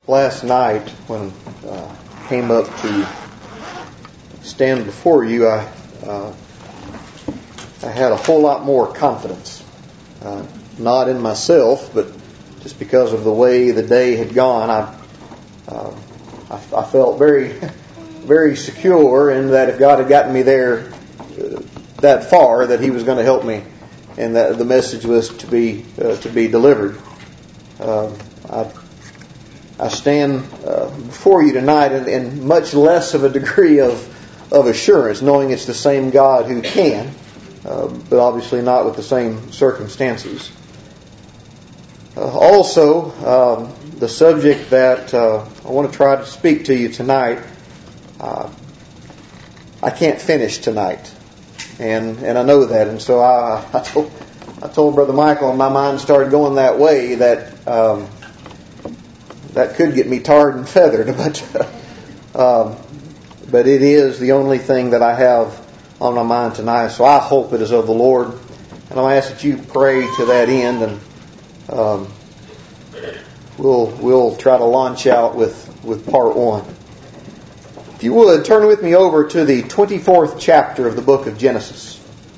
last night when I came up to stand before you, I had a whole lot more confidence. Not in myself, but just because of the way the day had gone. I felt very, very secure in that if God had gotten me there that far, that He was going to help me, and that the message was to be delivered. I stand before you tonight in much less of a degree of assurance, knowing it's the same God who can, but obviously not with the same circumstances. Also, the subject that I want to try to speak to you tonight, I can't finish tonight, and I know that, and so I told Brother Michael, and my mind started going that way, that that could get me tarred and feathered, but it is the only thing that I have on my mind tonight. So I hope it is of the Lord, and I'll ask that you pray to that end, and we'll try to launch out with part one. If you would, turn with me over to the 24th chapter of the book of Genesis.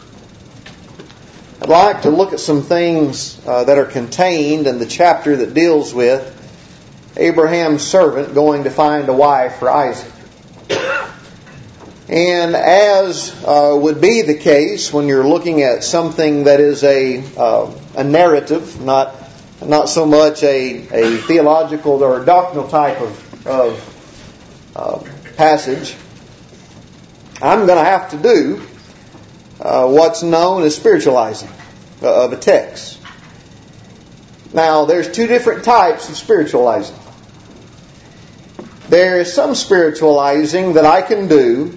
I'd like to look at some things that are contained in the chapter that deals with Abraham's servant going to find a wife for Isaac. And as would be the case when you're looking at something that is a narrative, not so much a theological or doctrinal type of passage, I'm going to have to do what's known as spiritualizing of a text. Now, there's two different types of spiritualizing. There is some spiritualizing that I can do,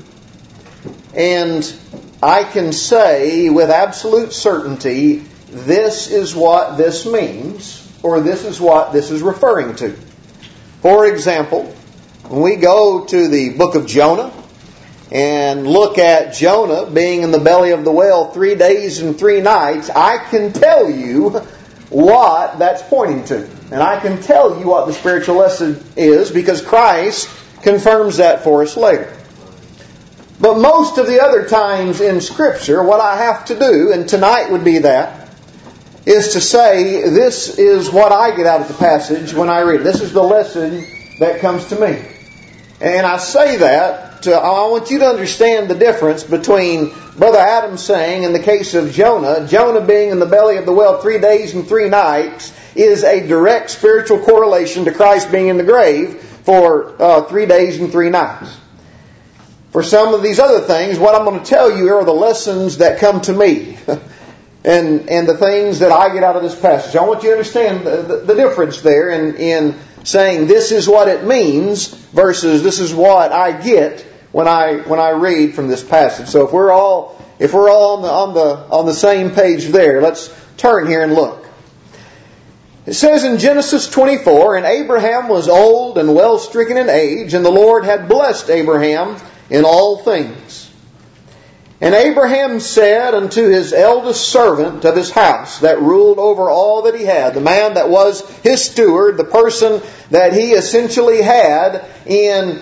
and I can say with absolute certainty, this is what this means, or this is what this is referring to. For example, when we go to the book of Jonah and look at Jonah being in the belly of the whale 3 days and 3 nights, I can tell you what that's pointing to. And I can tell you what the spiritual lesson is, because Christ confirms that for us later. But most of the other times in Scripture, what I have to do, and tonight would be that, is to say, this is what I get out of the passage when I read it. This is the lesson that comes to me. And I say that, I want you to understand the difference between Brother Adam saying, in the case of Jonah being in the belly of the whale 3 days and 3 nights, is a direct spiritual correlation to Christ being in the grave for 3 days and 3 nights. For some of these other things, what I'm going to tell you are the lessons that come to me and the things that I get out of this passage. I want you to understand the difference there in saying this is what it means versus this is what I get when I read from this passage. So if we're all on the same page there, let's turn here and look. It says in Genesis 24, and Abraham was old and well stricken in age, and the Lord had blessed Abraham in all things. And Abraham said unto his eldest servant of his house that ruled over all that he had, the man that was his steward, the person that he essentially had in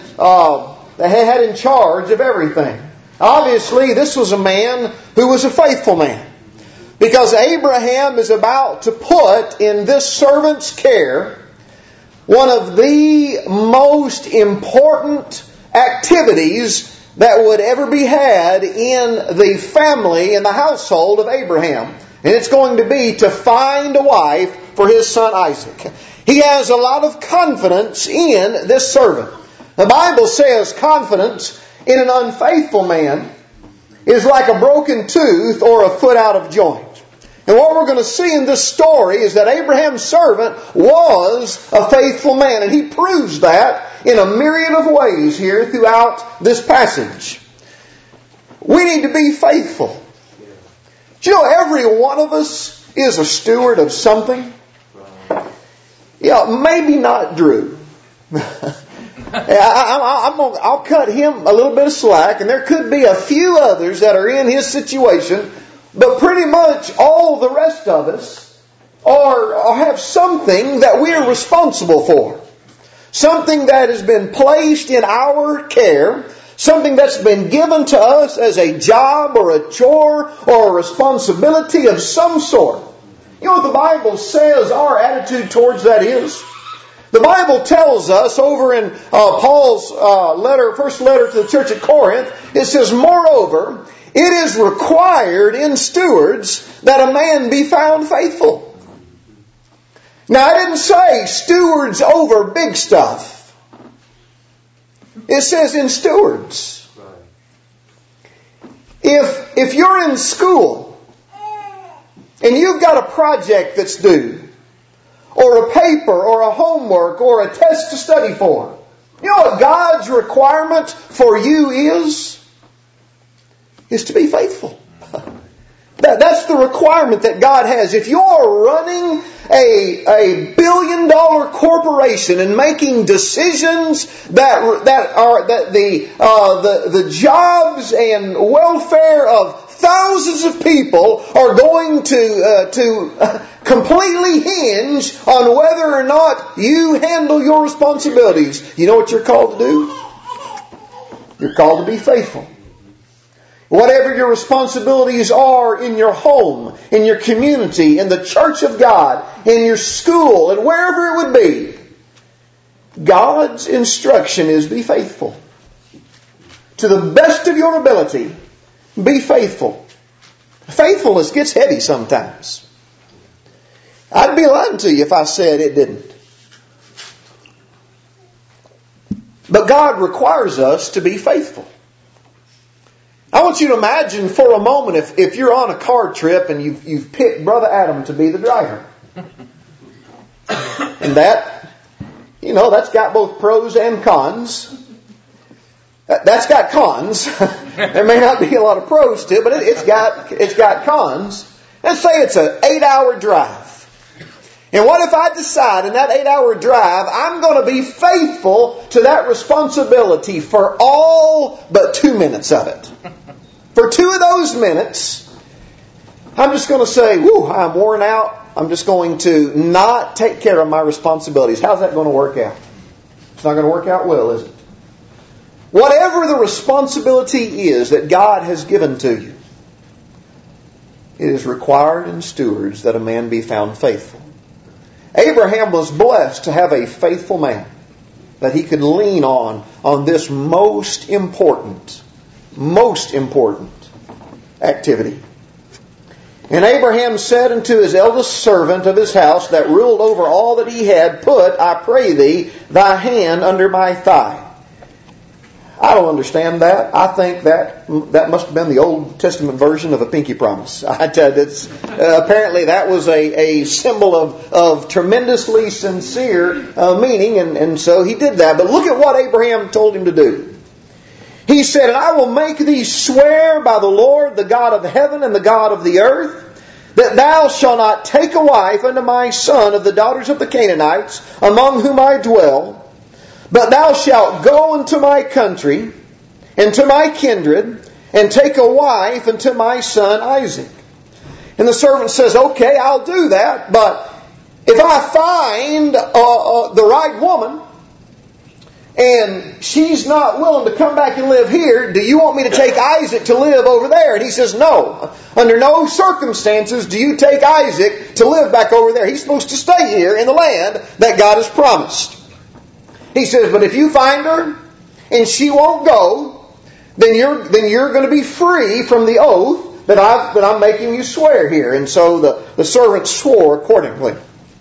charge of everything. Obviously, this was a man who was a faithful man, because Abraham is about to put in this servant's care one of the most important activities that would ever be had in the family, in the household of Abraham. And it's going to be to find a wife for his son Isaac. He has a lot of confidence in this servant. The Bible says confidence in an unfaithful man is like a broken tooth or a foot out of joint. And what we're going to see in this story is that Abraham's servant was a faithful man. And he proves that in a myriad of ways here throughout this passage. We need to be faithful. Do you know every one of us is a steward of something? Yeah, maybe not Drew. I'll cut him a little bit of slack, and there could be a few others that are in his situation, but pretty much all the rest of us have something that we are responsible for. something that has been placed in our care, something that's been given to us as a job or a chore or a responsibility of some sort. You know what the Bible says our attitude towards that is? The Bible tells us over in Paul's first letter to the church at Corinth, it says, "Moreover, it is required in stewards that a man be found faithful." Now, I didn't say stewards over big stuff. It says in stewards. If you're in school and you've got a project that's due, or a paper, or a homework, or a test to study for, you know what God's requirement for you is? Is to be faithful. That's the requirement that God has. If you're running a billion-dollar corporation and making decisions that the jobs and welfare of thousands of people are going to completely hinge on whether or not you handle your responsibilities, you know what you're called to do? You're called to be faithful. Whatever your responsibilities are in your home, in your community, in the church of God, in your school, and wherever it would be, God's instruction is be faithful. To the best of your ability, be faithful. Faithfulness gets heavy sometimes. I'd be lying to you if I said it didn't. But God requires us to be faithful. I want you to imagine for a moment if you're on a car trip and you've picked Brother Adam to be the driver. And that's got both pros and cons. That's got cons. There may not be a lot of pros to it, but it's got cons. Let's say it's an 8-hour drive. And what if I decide in that 8-hour drive I'm going to be faithful to that responsibility for all but 2 minutes of it? For 2 of those minutes, I'm just going to say, I'm worn out. I'm just going to not take care of my responsibilities. How's that going to work out? It's not going to work out well, is it? Whatever the responsibility is that God has given to you, it is required in stewards that a man be found faithful. Abraham was blessed to have a faithful man that he could lean on this most important activity. And Abraham said unto his eldest servant of his house that ruled over all that he had, Put, I pray thee, thy hand under my thigh. I don't understand that. I think that must have been the Old Testament version of a pinky promise. Apparently that was a symbol of tremendously sincere meaning, and so he did that. But look at what Abraham told him to do. He said, And I will make thee swear by the Lord, the God of heaven and the God of the earth, that thou shalt not take a wife unto my son of the daughters of the Canaanites, among whom I dwell, but thou shalt go into my country, and to my kindred, and take a wife unto my son Isaac. And the servant says, Okay, I'll do that, but if I find the right woman, and she's not willing to come back and live here, do you want me to take Isaac to live over there? And he says, no. Under no circumstances do you take Isaac to live back over there. He's supposed to stay here in the land that God has promised. He says, but if you find her and she won't go, then you're going to be free from the oath that I'm making you swear here. And so the servant swore accordingly.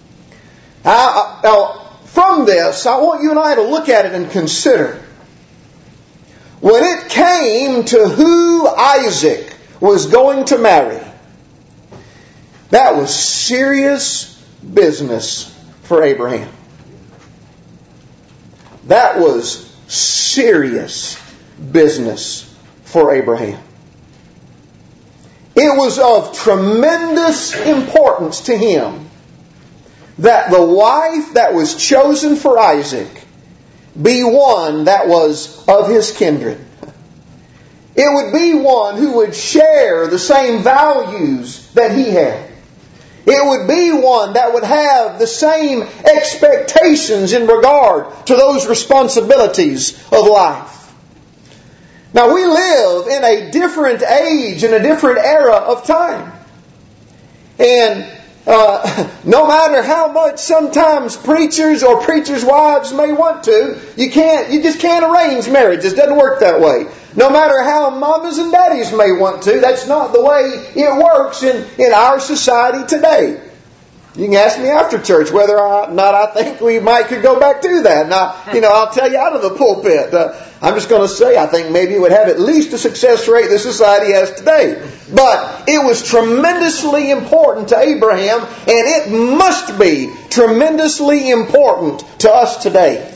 Now, from this, I want you and I to look at it and consider. When it came to who Isaac was going to marry, that was serious business for Abraham. That was serious business for Abraham. It was of tremendous importance to him that the wife that was chosen for Isaac be one that was of his kindred. It would be one who would share the same values that he had. It would be one that would have the same expectations in regard to those responsibilities of life. Now, we live in a different age, in a different era of time. And no matter how much sometimes preachers or preachers' wives may want to, you just can't arrange marriage. It doesn't work that way. No matter how mamas and daddies may want to, that's not the way it works in our society today. You can ask me after church whether or not I think we could go back to that. Now, I'll tell you out of the pulpit. I'm just going to say I think maybe it would have at least a success rate the society has today. But it was tremendously important to Abraham, and it must be tremendously important to us today.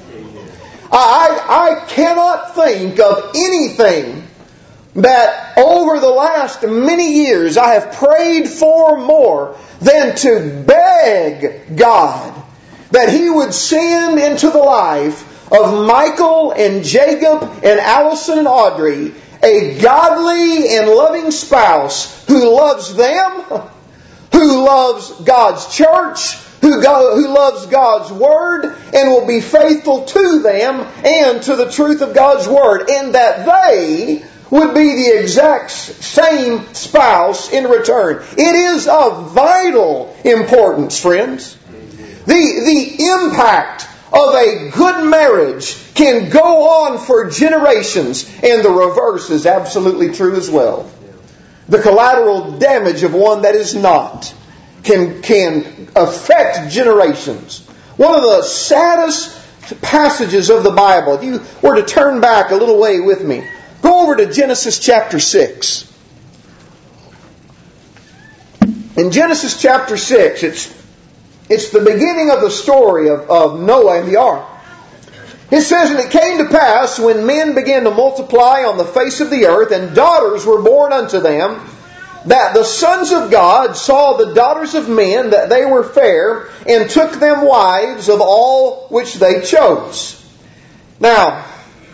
I cannot think of anything that over the last many years I have prayed for more than to beg God that He would send into the life of Michael and Jacob and Allison and Audrey a godly and loving spouse who loves them, who loves God's church, who loves God's Word, and will be faithful to them and to the truth of God's Word, and that they would be the exact same spouse in return. It is of vital importance, friends. The impact of a good marriage can go on for generations, and the reverse is absolutely true as well. The collateral damage of one that is not can affect generations. One of the saddest passages of the Bible, if you were to turn back a little way with me, go over to Genesis chapter 6. In Genesis chapter 6, it's the beginning of the story of Noah and the ark. It says, "And it came to pass, when men began to multiply on the face of the earth, and daughters were born unto them, that the sons of God saw the daughters of men, that they were fair, and took them wives of all which they chose." Now,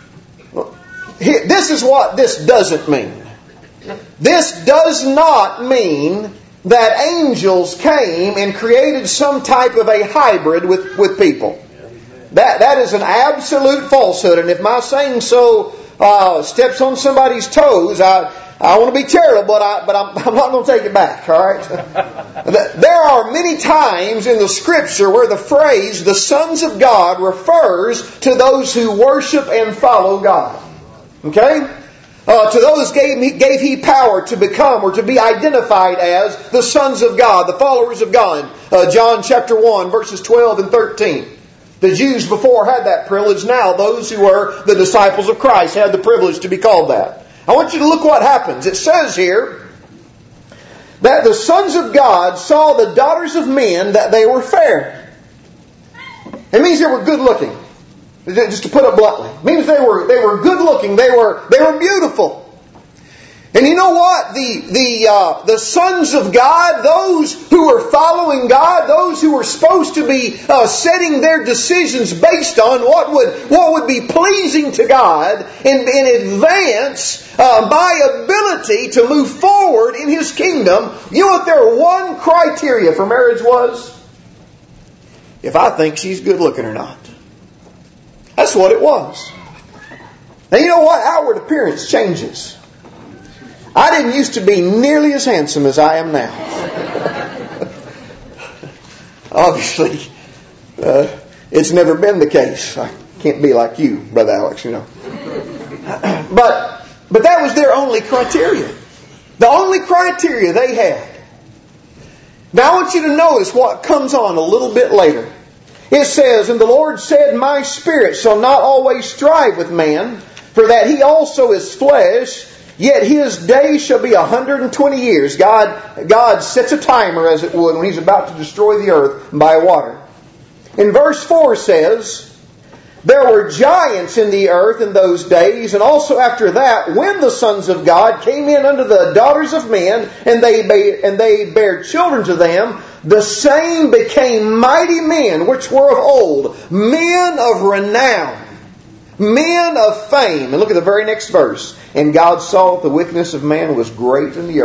this is what this doesn't mean. This does not mean that angels came and created some type of a hybrid with people. That is an absolute falsehood. And if my saying so steps on somebody's toes, I want to be charitable, but I'm not going to take it back. All right. There are many times in the Scripture where the phrase "the sons of God" refers to those who worship and follow God. Okay? To those gave He power to become or to be identified as the sons of God, the followers of God. John chapter 1, verses 12 and 13. The Jews before had that privilege. Now those who were the disciples of Christ had the privilege to be called that. I want you to look what happens. It says here that the sons of God saw the daughters of men, that they were fair. It means they were good looking. Just to put it bluntly. It means they were good looking. They were beautiful. And you know what? The sons of God, those who were following God, those who were supposed to be setting their decisions based on what would be pleasing to God and advance my ability to move forward in His kingdom. You know what their one criteria for marriage was? If I think she's good looking or not. That's what it was. And you know what? Outward appearance changes. I didn't used to be nearly as handsome as I am now. Obviously, it's never been the case. I can't be like you, Brother Alex, you know. But that was their only criteria. The only criteria they had. Now I want you to notice what comes on a little bit later. It says, "And the Lord said, My spirit shall not always strive with man, for that he also is flesh, yet his days shall be 120 years. God sets a timer, as it would, when He's about to destroy the earth by water. In verse 4 says, "There were giants in the earth in those days, and also after that, when the sons of God came in unto the daughters of men, and they bare children to them, the same became mighty men, which were of old, men of renown, men of fame." And look at the very next verse. "And God saw that the wickedness of man was great in the earth,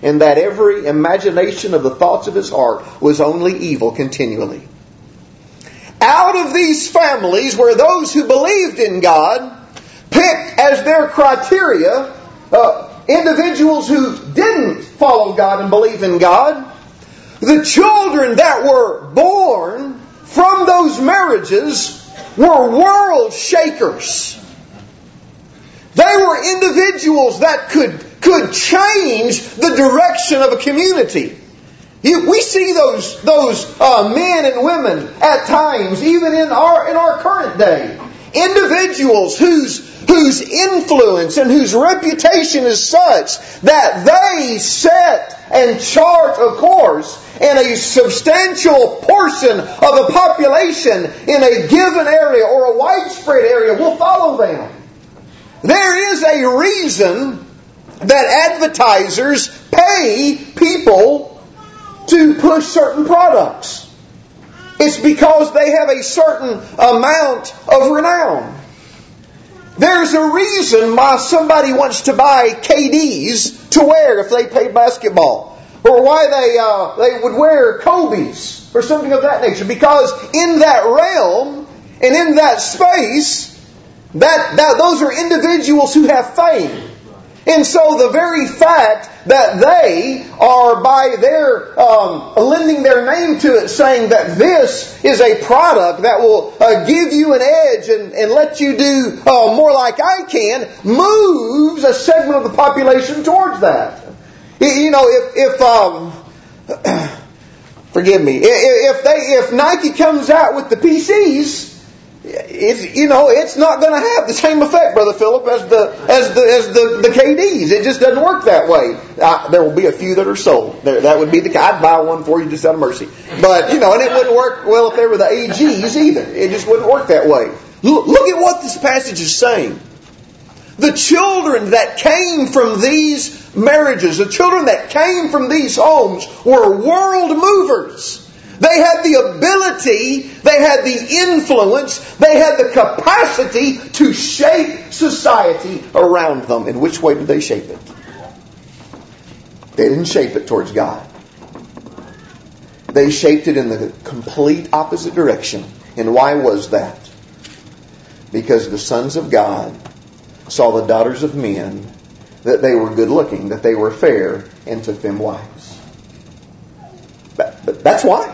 and that every imagination of the thoughts of his heart was only evil continually. Out of these families were those who believed in God, picked as their criteria individuals who didn't follow God and believe in God. The children that were born from those marriages were world shakers. They were individuals that could change the direction of a community. We see those men and women at times, even in our current day, individuals whose influence and whose reputation is such that they set and chart a course, and a substantial portion of the population in a given area or a widespread area will follow them. There is a reason that advertisers pay people to push certain products. It's because they have a certain amount of renown. There's a reason why somebody wants to buy KDs to wear if they play basketball, or why they would wear Kobe's or something of that nature. Because in that realm and in that space, that those are individuals who have fame. And so the very fact that they are by their lending their name to it, saying that this is a product that will give you an edge and let you do more like I can, moves a segment of the population towards that. You know, forgive me, if Nike comes out with the PCs, it's not going to have the same effect, Brother Philip, as the KDs. It just doesn't work that way. There will be a few that are sold. That would be I'd buy one for you just out of mercy. But and it wouldn't work well if they were the AGs either. It just wouldn't work that way. Look at what this passage is saying. The children that came from these marriages, the children that came from these homes, were world movers. They had the ability, they had the influence, they had the capacity to shape society around them. In which way did they shape it? They didn't shape it towards God. They shaped it in the complete opposite direction. And why was that? Because the sons of God saw the daughters of men, that they were good looking, that they were fair, and took them wives. But that's why.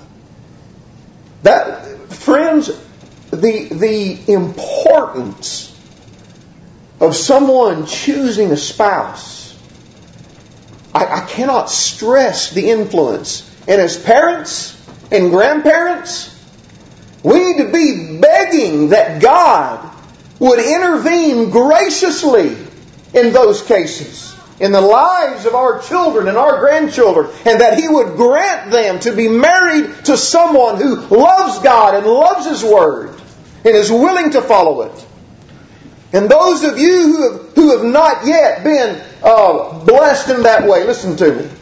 Friends, the importance of someone choosing a spouse, I cannot stress the influence. And as parents and grandparents, we need to be begging that God would intervene graciously in those cases, in the lives of our children and our grandchildren, and that He would grant them to be married to someone who loves God and loves His Word and is willing to follow it. And those of you who have not yet been blessed in that way, listen to me.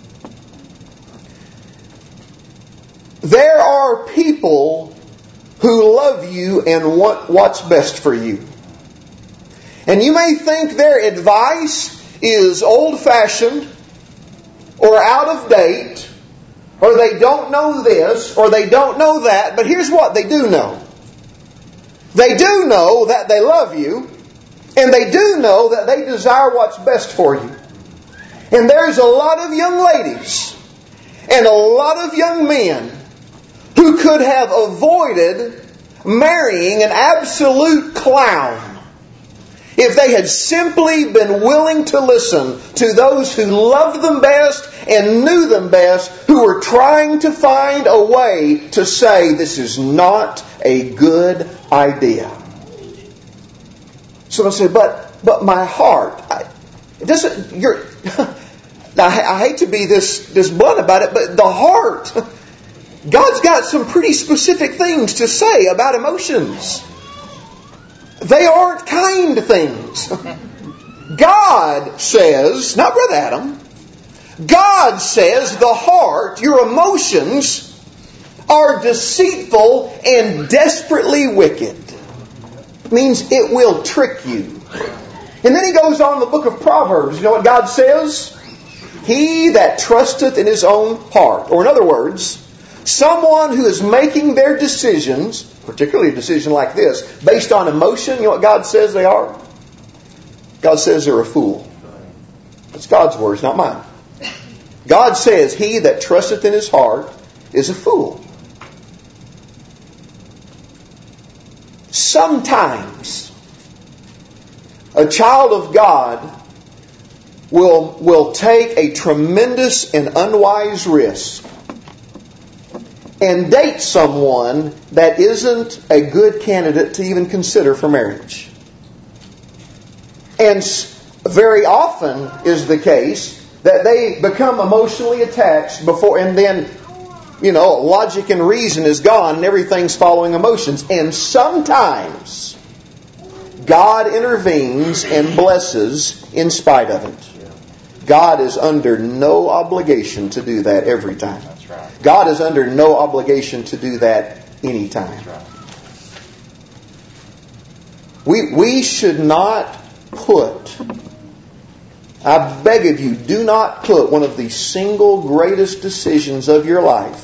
There are people who love you and want what's best for you. And you may think their advice is old-fashioned or out of date, or they don't know this or they don't know that, but here's what they do know. They do know that they love you, and they do know that they desire what's best for you. And there's a lot of young ladies and a lot of young men who could have avoided marrying an absolute clown if they had simply been willing to listen to those who loved them best and knew them best, who were trying to find a way to say, this is not a good idea. Someone said, but my heart, I hate to be this blunt about it, but the heart, God's got some pretty specific things to say about emotions. They aren't kind things. God says, not Brother Adam, God says the heart, your emotions, are deceitful and desperately wicked. It means it will trick you. And then he goes on in the book of Proverbs. You know what God says? He that trusteth in his own heart. Or in other words, someone who is making their decisions, particularly a decision like this, based on emotion, you know what God says they are? God says they're a fool. That's God's words, not mine. God says, he that trusteth in his heart is a fool. Sometimes a child of God will take a tremendous and unwise risk and date someone that isn't a good candidate to even consider for marriage. And very often is the case that they become emotionally attached before, and then, logic and reason is gone and everything's following emotions. And sometimes God intervenes and blesses in spite of it. God is under no obligation to do that every time. That's right. God is under no obligation to do that any time. That's right. We should not put, I beg of you, do not put one of the single greatest decisions of your life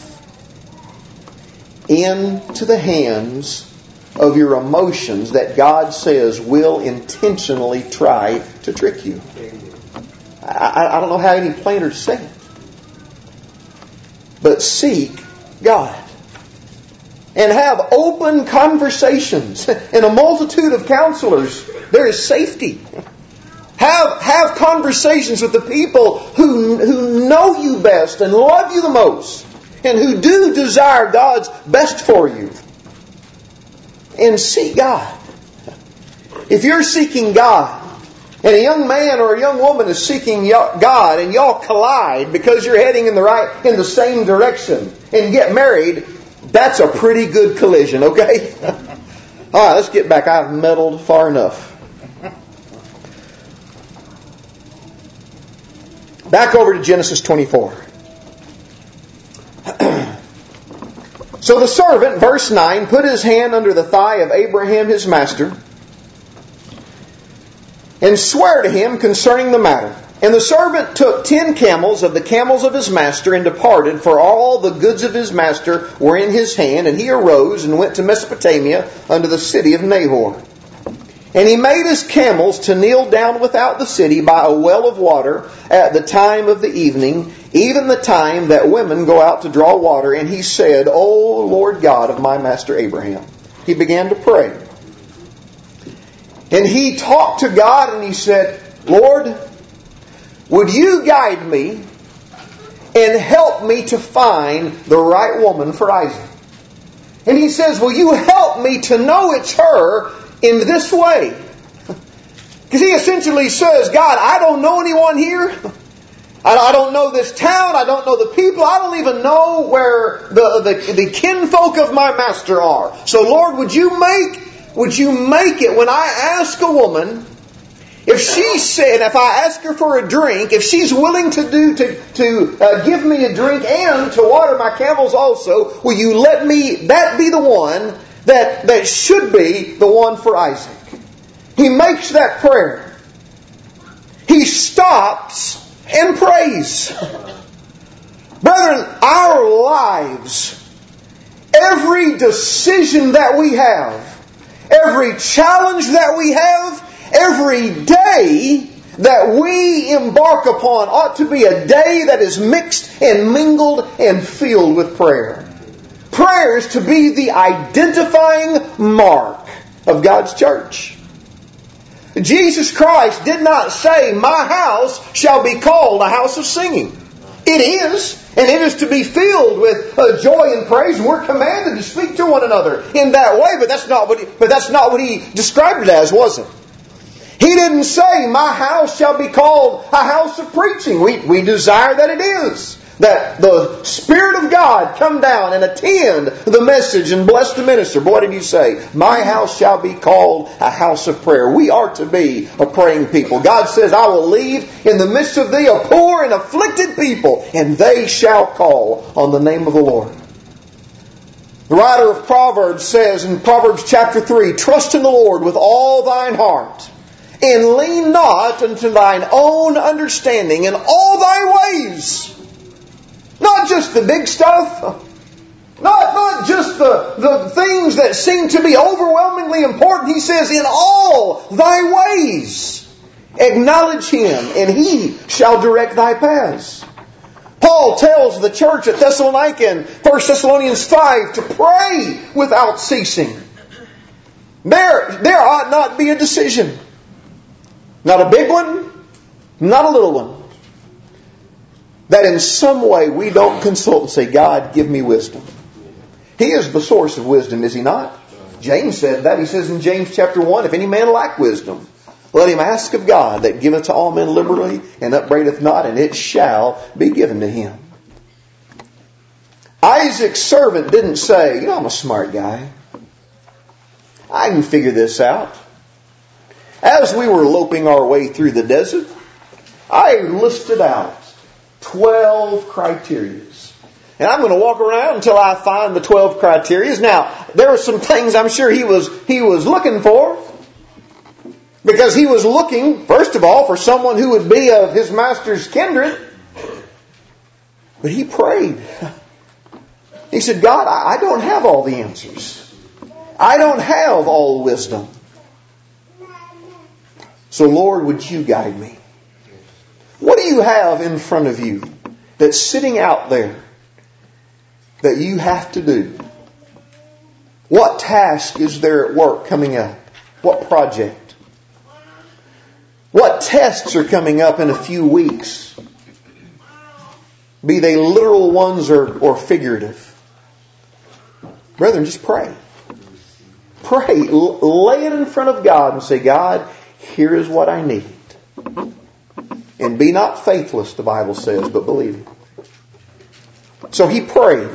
into the hands of your emotions that God says will intentionally try to trick you. I don't know how any plainer to say it. But seek God. And have open conversations. In a multitude of counselors, there is safety. Have conversations with the people who know you best and love you the most, and who do desire God's best for you. And seek God. If you're seeking God, and a young man or a young woman is seeking God, and y'all collide because you're heading in the same direction, and get married, that's a pretty good collision, okay? All right, let's get back. I've meddled far enough. Back over to Genesis 24. So the servant, verse 9, put his hand under the thigh of Abraham his master, and sware to him concerning the matter. And the servant took 10 camels of the camels of his master, and departed, for all the goods of his master were in his hand. And he arose and went to Mesopotamia unto the city of Nahor. And he made his camels to kneel down without the city by a well of water at the time of the evening, even the time that women go out to draw water. And he said, O Lord God of my master Abraham. He began to pray. And he talked to God and he said, Lord, would you guide me and help me to find the right woman for Isaac? And he says, will you help me to know it's her in this way? Because he essentially says, God, I don't know anyone here. I don't know this town. I don't know the people. I don't even know where the kinfolk of my master are. So Lord, would you make it when I ask a woman, if she said, if I ask her for a drink, if she's willing to give me a drink and to water my camels also, will you let that be the one that should be the one for Isaac? He makes that prayer. He stops and prays. Brethren, our lives, every decision that we have, every challenge that we have, every day that we embark upon ought to be a day that is mixed and mingled and filled with prayer. Prayer is to be the identifying mark of God's church. Jesus Christ did not say, my house shall be called a house of singing. It is. And it is to be filled with joy and praise. And we're commanded to speak to one another in that way. But that's not what he described it as, was it? He didn't say, my house shall be called a house of preaching. We desire that it is. That the Spirit of God come down and attend the message and bless the minister. But what did he say? My house shall be called a house of prayer. We are to be a praying people. God says, I will leave in the midst of thee a poor and afflicted people, and they shall call on the name of the Lord. The writer of Proverbs says in Proverbs chapter 3, trust in the Lord with all thine heart, And lean not unto thine own understanding in all thy ways. Not just the big stuff. Not just the things that seem to be overwhelmingly important. He says, in all thy ways acknowledge Him, and He shall direct thy paths. Paul tells the church at Thessalonica in 1 Thessalonians 5 to pray without ceasing. There ought not be a decision. Not a big one, not a little one, that in some way we don't consult and say, God, give me wisdom. He is the source of wisdom, is He not? James said that. He says in James chapter 1, if any man lack wisdom, let him ask of God, that giveth to all men liberally, and upbraideth not, and it shall be given to him. Isaac's servant didn't say, I'm a smart guy. I can figure this out. As we were loping our way through the desert, I listed out 12 criteria. And I'm going to walk around until I find the 12 criteria. Now, there were some things I'm sure he was looking for. Because he was looking, first of all, for someone who would be of his master's kindred. But he prayed. He said, God, I don't have all the answers. I don't have all wisdom. So Lord, would you guide me? What do you have in front of you that's sitting out there that you have to do? What task is there at work coming up? What project? What tests are coming up in a few weeks? Be they literal ones or figurative. Brethren, just pray. Pray. Lay it in front of God and say, God, here is what I need. And be not faithless, the Bible says, but believing. So he prayed.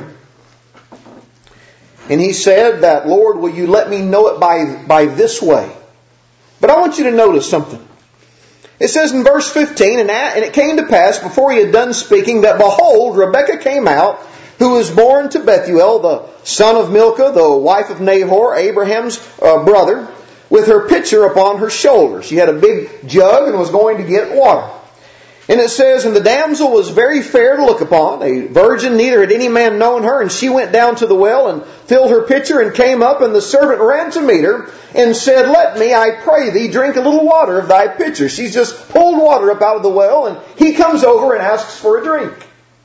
And he said that, Lord, will you let me know it by this way? But I want you to notice something. It says in verse 15, and it came to pass, before he had done speaking, that behold, Rebekah came out, who was born to Bethuel, the son of Milcah, the wife of Nahor, Abraham's brother, with her pitcher upon her shoulder. She had a big jug and was going to get water. And it says, and the damsel was very fair to look upon, a virgin, neither had any man known her. And she went down to the well and filled her pitcher and came up, and the servant ran to meet her and said, let me, I pray thee, drink a little water of thy pitcher. She's just pulled water up out of the well, and he comes over and asks for a drink.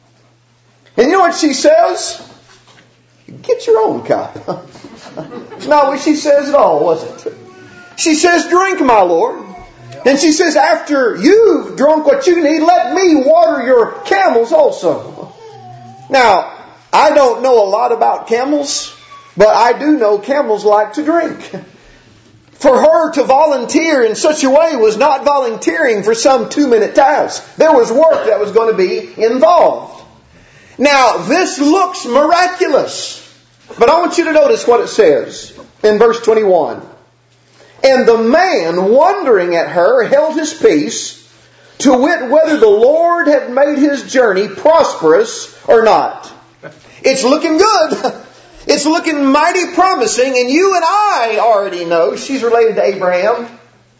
And you know what she says? Get your own cup. It's not what she says at all, was it? She says, drink, my Lord. And she says, after you've drunk what you need, let me water your camels also. Now, I don't know a lot about camels, but I do know camels like to drink. For her to volunteer in such a way was not volunteering for some 2-minute task. There was work that was going to be involved. Now, this looks miraculous. But I want you to notice what it says in verse 21. And the man, wondering at her, held his peace, to wit whether the Lord had made his journey prosperous or not. It's looking good. It's looking mighty promising. And you and I already know she's related to Abraham.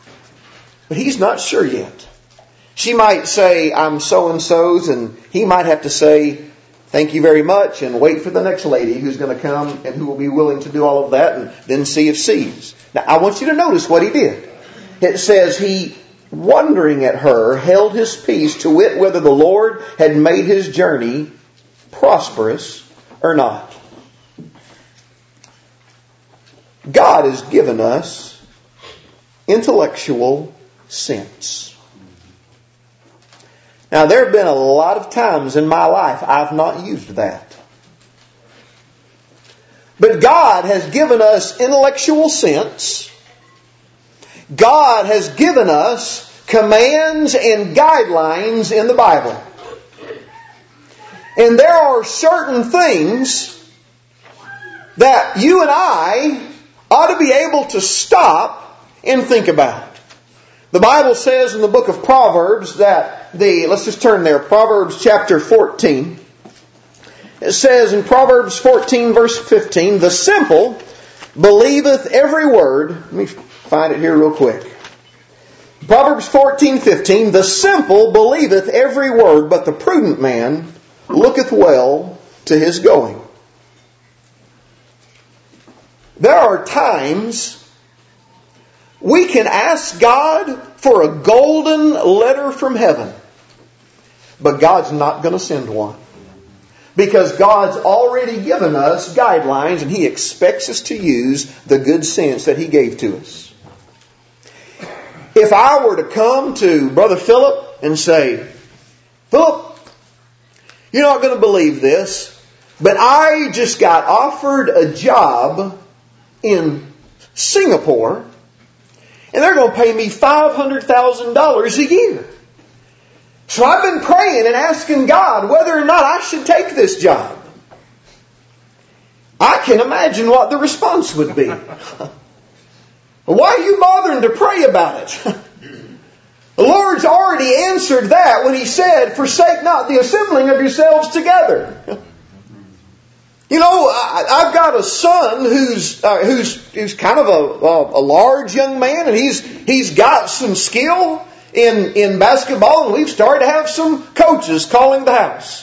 But he's not sure yet. She might say, I'm so-and-so's, and he might have to say, thank you very much, and wait for the next lady who's going to come and who will be willing to do all of that, and then see if sees. Now, I want you to notice what he did. It says he, wondering at her, held his peace, to wit whether the Lord had made his journey prosperous or not. God has given us intellectual sense. Now, there have been a lot of times in my life I've not used that. But God has given us intellectual sense. God has given us commands and guidelines in the Bible. And there are certain things that you and I ought to be able to stop and think about. The Bible says in the book of Proverbs that let's just turn there, Proverbs chapter 14. It says in Proverbs 14 verse 15, the simple believeth every word. Let me find it here real quick. Proverbs 14:15, the simple believeth every word, but the prudent man looketh well to his going. There are times we can ask God for a golden letter from heaven, but God's not going to send one. Because God's already given us guidelines and He expects us to use the good sense that He gave to us. If I were to come to Brother Philip and say, Philip, you're not going to believe this, but I just got offered a job in Singapore and they're going to pay me $500,000 a year. So I've been praying and asking God whether or not I should take this job. I can imagine what the response would be. Why are you bothering to pray about it? The Lord's already answered that when He said, forsake not the assembling of yourselves together. You know, I've got a son who's kind of a large young man, and he's got some skill in basketball, and we've started to have some coaches calling the house.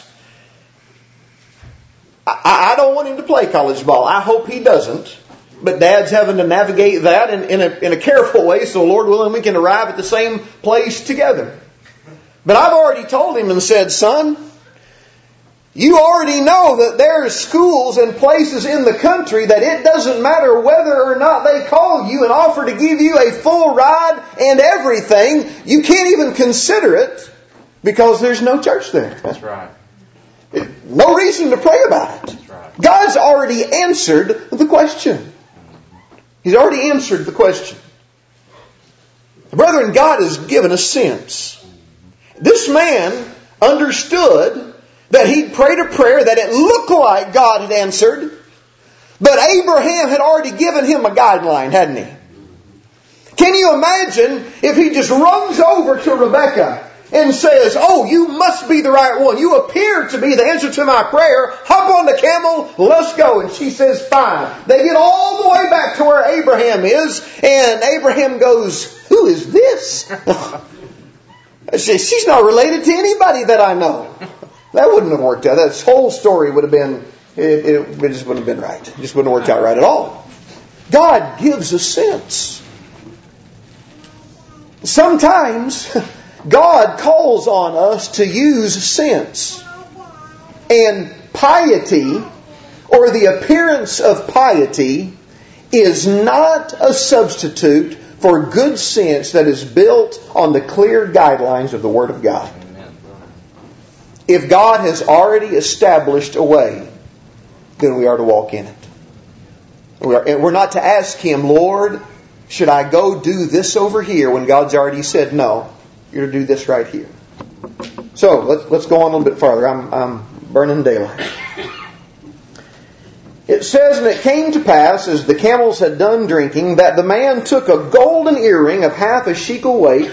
I don't want him to play college ball. I hope he doesn't. But Dad's having to navigate that in a careful way, so Lord willing we can arrive at the same place together. But I've already told him and said, son, you already know that there are schools and places in the country that it doesn't matter whether or not they call you and offer to give you a full ride and everything. You can't even consider it because there's no church there. That's right. No reason to pray about it. That's right. God's already answered the question. He's already answered the question. Brethren, God has given us sense. This man understood that he'd prayed a prayer that it looked like God had answered, but Abraham had already given him a guideline, hadn't he? Can you imagine if he just runs over to Rebekah and says, oh, you must be the right one. You appear to be the answer to my prayer. Hop on the camel, let's go. And she says, fine. They get all the way back to where Abraham is, and Abraham goes, who is this? She's not related to anybody that I know. That wouldn't have worked out. That whole story would have been, it just wouldn't have been right. It just wouldn't have worked out right at all. God gives us sense. Sometimes God calls on us to use sense. And piety, or the appearance of piety, is not a substitute for good sense that is built on the clear guidelines of the Word of God. If God has already established a way, then we are to walk in it. We're not to ask Him, Lord, should I go do this over here, when God's already said, no, you're to do this right here. So, let's go on a little bit farther. I'm burning daylight. It says, and it came to pass, as the camels had done drinking, that the man took a golden earring of half a shekel weight.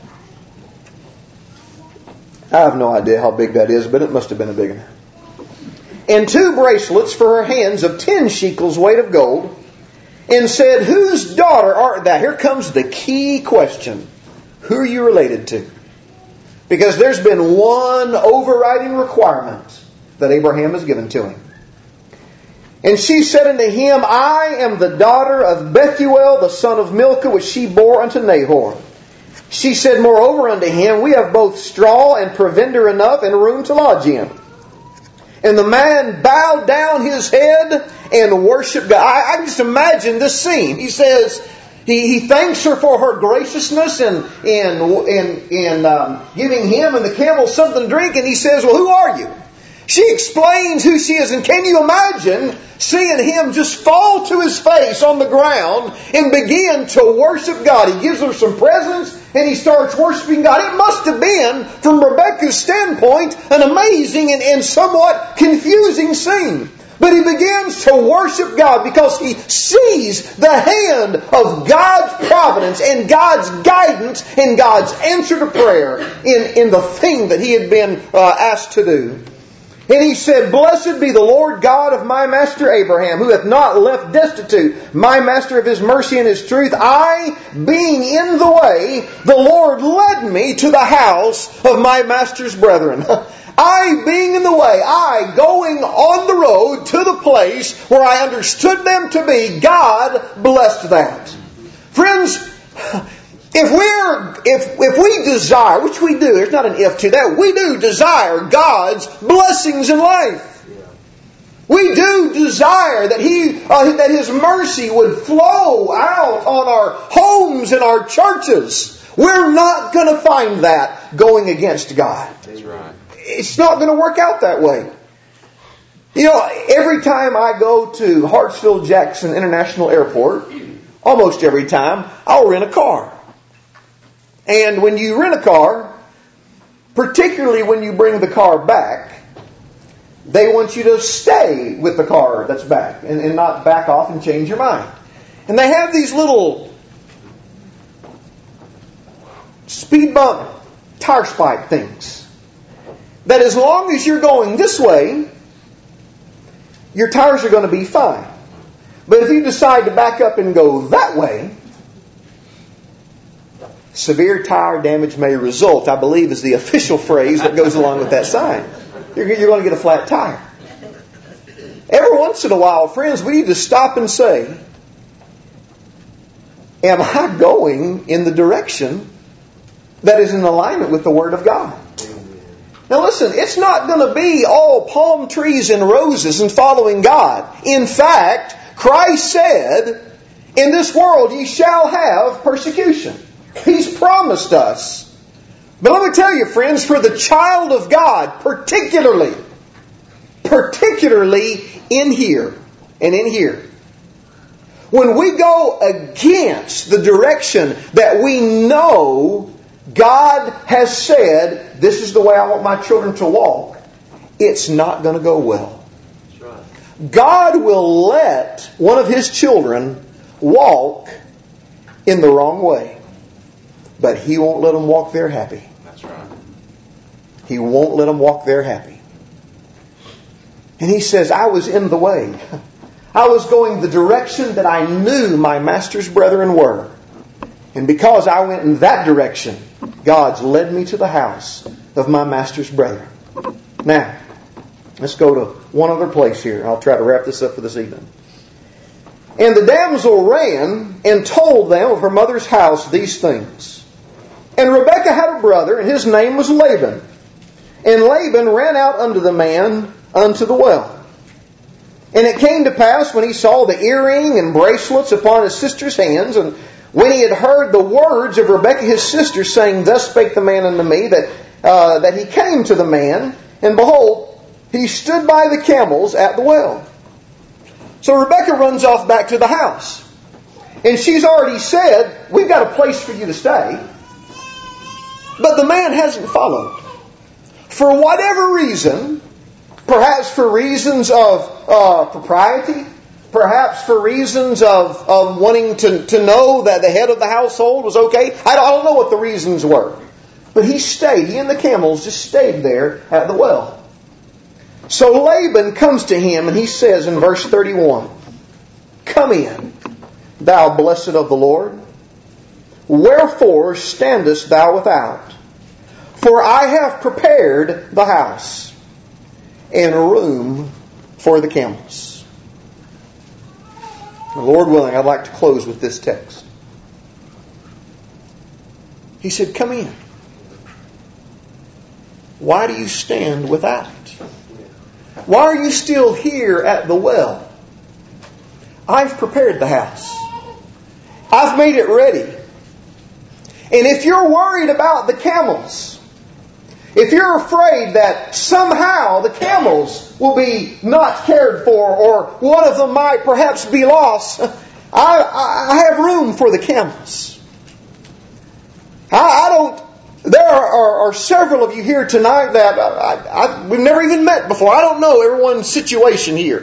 I have no idea how big that is, but it must have been a big one. And 2 bracelets for her hands of 10 shekels weight of gold, and said, whose daughter art thou? Here comes the key question. Who are you related to? Because there's been one overriding requirement that Abraham has given to him. And she said unto him, I am the daughter of Bethuel, the son of Milcah, which she bore unto Nahor. She said moreover unto him, we have both straw and provender enough and room to lodge in. And the man bowed down his head and worshipped God. I can just imagine this scene. He says, he thanks her for her graciousness and giving him and the camel something to drink. And he says, well, who are you? She explains who she is. And can you imagine seeing him just fall to his face on the ground and begin to worship God? He gives her some presents and he starts worshiping God. It must have been, from Rebekah's standpoint, an amazing and somewhat confusing scene. But he begins to worship God because he sees the hand of God's providence and God's guidance and God's answer to prayer in the thing that he had been asked to do. And he said, Blessed be the Lord God of my master Abraham, who hath not left destitute my master of his mercy and his truth. I, being in the way, the Lord led me to the house of my master's brethren. I, being in the way, I, going on the road to the place where I understood them to be, God blessed that. Friends, if we desire, which we do, there's not an if to that, we do desire God's blessings in life. We do desire that that His mercy would flow out on our homes and our churches. We're not going to find that going against God. That's right. It's not going to work out that way. You know, every time I go to Hartsfield-Jackson International Airport, almost every time, I'll rent a car. And when you rent a car, particularly when you bring the car back, they want you to stay with the car that's back and not back off and change your mind. And they have these little speed bump tire spike things that as long as you're going this way, your tires are going to be fine. But if you decide to back up and go that way, severe tire damage may result, I believe is the official phrase that goes along with that sign. You're going to get a flat tire. Every once in a while, friends, we need to stop and say, am I going in the direction that is in alignment with the Word of God? Now listen, it's not going to be all palm trees and roses and following God. In fact, Christ said, in this world ye shall have persecution. He's promised us. But let me tell you, friends, for the child of God, particularly in here and in here, when we go against the direction that we know God has said, this is the way I want my children to walk, it's not going to go well. That's right. God will let one of His children walk in the wrong way. But He won't let them walk there happy. That's right. He won't let them walk there happy. And He says, I was in the way. I was going the direction that I knew my master's brethren were. And because I went in that direction, God's led me to the house of my master's brethren. Now, let's go to one other place here. I'll try to wrap this up for this evening. And the damsel ran and told them of her mother's house these things. And Rebekah had a brother, and his name was Laban. And Laban ran out unto the man unto the well. And it came to pass, when he saw the earring and bracelets upon his sister's hands, and when he had heard the words of Rebekah his sister, saying, Thus spake the man unto me, that he came to the man, and behold, he stood by the camels at the well. So Rebekah runs off back to the house. And she's already said, we've got a place for you to stay. But the man hasn't followed. For whatever reason, perhaps for reasons of propriety, perhaps for reasons of wanting to know that the head of the household was okay. I don't know what the reasons were. But he stayed. He and the camels just stayed there at the well. So Laban comes to him and he says in verse 31, Come in, thou blessed of the Lord. Wherefore standest thou without? For I have prepared the house and room for the camels. Lord willing, I'd like to close with this text. He said, Come in. Why do you stand without? Why are you still here at the well? I've prepared the house. I've made it ready. And if you're worried about the camels, if you're afraid that somehow the camels will be not cared for, or one of them might perhaps be lost, I have room for the camels. There are several of you here tonight that we've never even met before. I don't know everyone's situation here.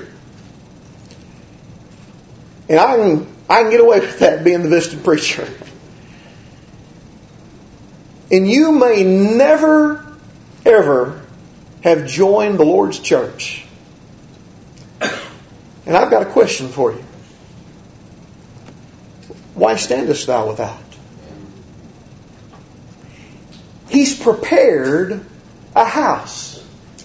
And I can get away with that being the visiting preacher. And you may never, ever have joined the Lord's church. And I've got a question for you. Why standest thou without? He's prepared a house.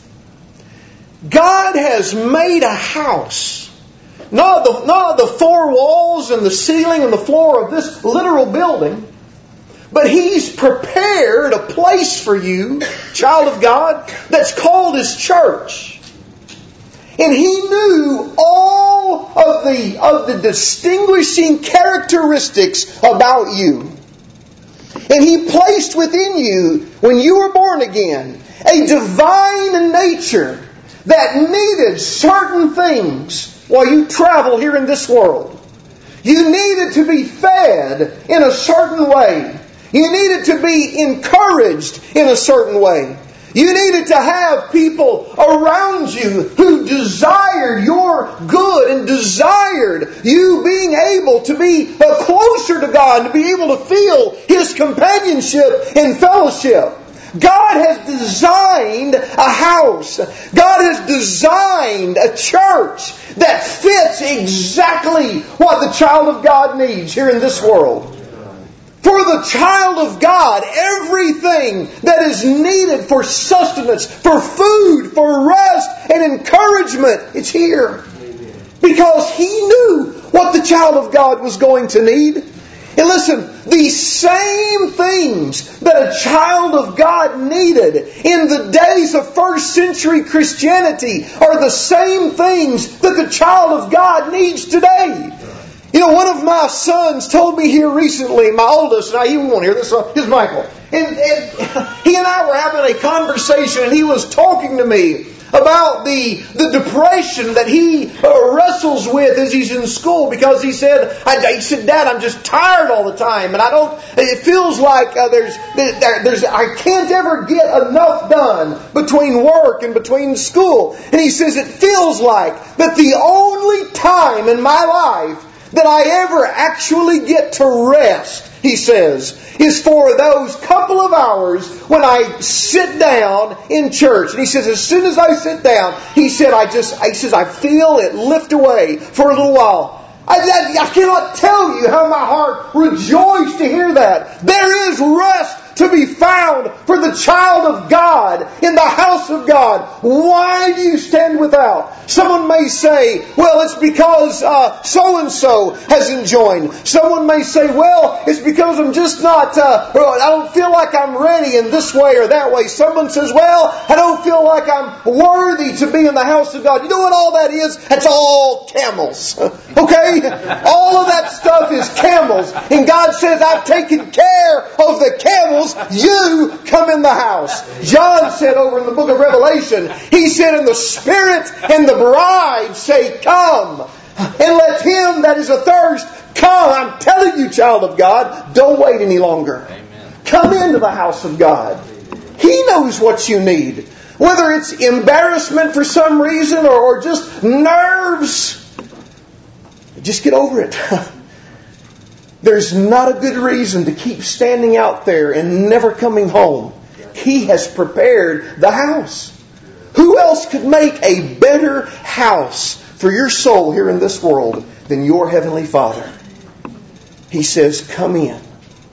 God has made a house. Not the four walls and the ceiling and the floor of this literal building. But He's prepared a place for you, child of God, that's called His church. And He knew all of the distinguishing characteristics about you. And He placed within you, when you were born again, a divine nature that needed certain things while you travel here in this world. You needed to be fed in a certain way. You needed to be encouraged in a certain way. You needed to have people around you who desired your good and desired you being able to be closer to God, to be able to feel His companionship and fellowship. God has designed a house. God has designed a church that fits exactly what the child of God needs here in this world. For the child of God, everything that is needed for sustenance, for food, for rest and encouragement, it's here. Because He knew what the child of God was going to need. And listen, these same things that a child of God needed in the days of first century Christianity are the same things that the child of God needs today. You know, one of my sons told me here recently, my oldest, now he won't hear this, here's Michael. And he and I were having a conversation, and he was talking to me about the depression that he wrestles with as he's in school, because he said, Dad, I'm just tired all the time, and it feels like I can't ever get enough done between work and between school. And he says, it feels like that the only time in my life that I ever actually get to rest, he says, is for those couple of hours when I sit down in church. And he says, as soon as I sit down, he says, I feel it lift away for a little while. I cannot tell you how my heart rejoiced to hear that. There is rest to be found for the child of God in the house of God. Why do you stand without? Someone may say, well, it's because so-and-so hasn't joined. Someone may say, well, it's because I'm just not, I don't feel like I'm ready in this way or that way. Someone says, well, I don't feel like I'm worthy to be in the house of God. You know what all that is? That's all camels. Okay? All of that stuff is camels. And God says, I've taken care of the camels. You come in the house. John said over in the book of Revelation, he said, and the Spirit and the bride say, come. And let him that is athirst come. I'm telling you, child of God, don't wait any longer. Amen. Come into the house of God. He knows what you need. Whether it's embarrassment for some reason or just nerves, just get over it. There's not a good reason to keep standing out there and never coming home. He has prepared the house. Who else could make a better house for your soul here in this world than your Heavenly Father? He says, come in.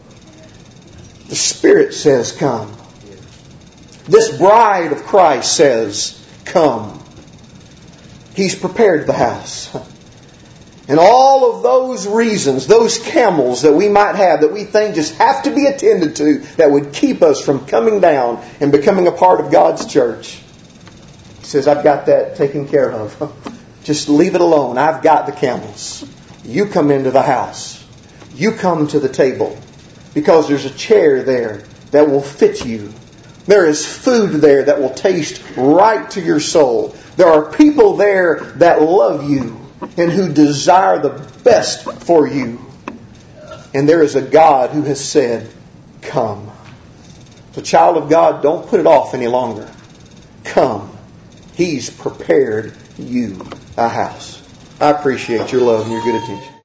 The Spirit says, come. This bride of Christ says, come. He's prepared the house. And all of those reasons, those camels that we might have, that we think just have to be attended to, that would keep us from coming down and becoming a part of God's church. He says, I've got that taken care of. Just leave it alone. I've got the camels. You come into the house. You come to the table. Because there's a chair there that will fit you. There is food there that will taste right to your soul. There are people there that love you and who desire the best for you. And there is a God who has said, come. So, child of God, don't put it off any longer. Come. He's prepared you a house. I appreciate your love and your good attention.